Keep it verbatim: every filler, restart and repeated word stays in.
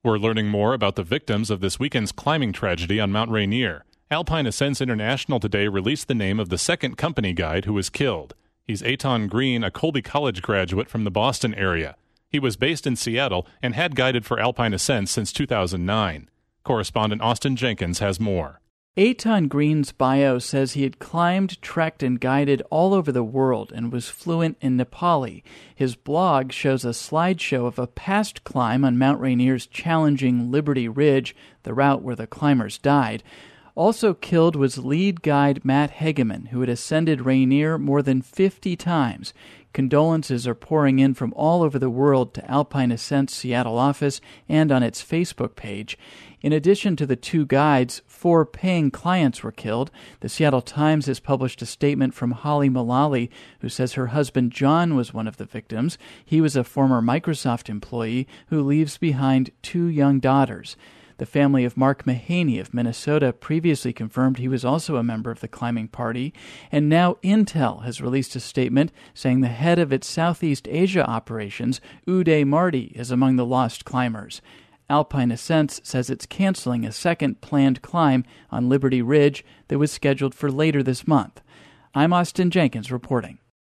We're learning more about the victims of this weekend's climbing tragedy on Mount Rainier. Alpine Ascents International today released the name of the second company guide who was killed. He's Eitan Green, a Colby College graduate from the Boston area. He was based in Seattle and had guided for Alpine Ascents since two thousand nine. Correspondent Austin Jenkins has more. Eitan Green's bio says he had climbed, trekked, and guided all over the world and was fluent in Nepali. His blog shows a slideshow of a past climb on Mount Rainier's challenging Liberty Ridge, the route where the climbers died. Also killed was lead guide Matt Hegeman, who had ascended Rainier more than fifty times. Condolences are pouring in from all over the world to Alpine Ascent's Seattle office and on its Facebook page. In addition to the two guides, four paying clients were killed. The Seattle Times has published a statement from Holly Mullally, who says her husband John was one of the victims. He was a former Microsoft employee who leaves behind two young daughters. The family of Mark Mahaney of Minnesota previously confirmed he was also a member of the climbing party, and now Intel has released a statement saying the head of its Southeast Asia operations, Uday Marty, is among the lost climbers. Alpine Ascents says it's canceling a second planned climb on Liberty Ridge that was scheduled for later this month. I'm Austin Jenkins reporting.